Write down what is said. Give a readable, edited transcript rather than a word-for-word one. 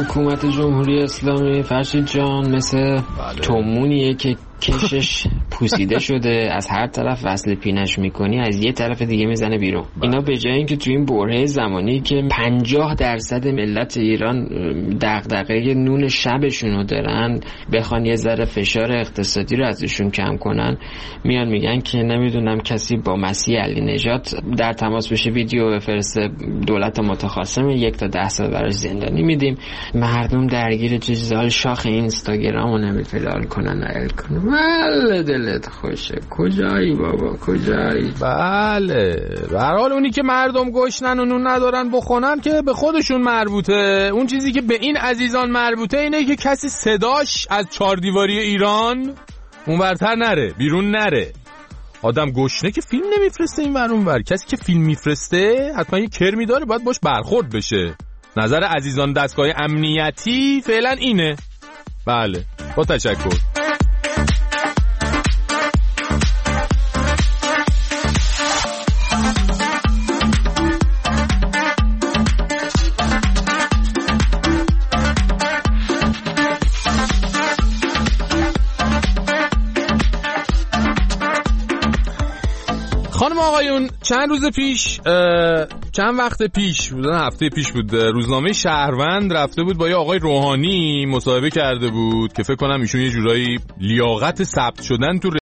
حکومت جمهوری اسلامی فرشید جان مثل تومونیه که کشش پوسیده شده، از هر طرف وصل پینش میکنی از یه طرف دیگه میزنه بیرون. اینا به جای اینکه تو این برهه زمانی که 50% ملت ایران دغدغه نون شبشونو دارن بخوان یه ذره فشار اقتصادی رو ازشون کم کنن، میان میگن که نمیدونم کسی با مسیح علی نژاد در تماس بشه ویدیو بفرسته، دولت متخاصم 1 تا 10 سال براش زندانی میدیم. مردم درگیر چیزال شاخ اینستاگرامو نمیفلال کنن. بله دلت خوشه. کجایی بابا کجایی؟ بله به هر حال اونی که مردم گشنن و نون ندارن بخونن که به خودشون مربوطه. اون چیزی که به این عزیزان مربوطه اینه که کسی صداش از 4 دیواری ایران اونورتر نره، بیرون نره. آدم گشنه که فیلم نمیفرسته این ور اونور. کسی که فیلم میفرسته حتما یه کرمی داره، باید باش برخورد بشه. نظر عزیزان دستگاه امنیتی فعلا اینه. بله با تشکر. خانم آقایون، چند وقت پیش بود، هفته پیش بود، روزنامه شهروند رفته بود با یه آقای روحانی مصاحبه کرده بود که فکر کنم ایشون یه جورایی لیاقت ثبت شدن تو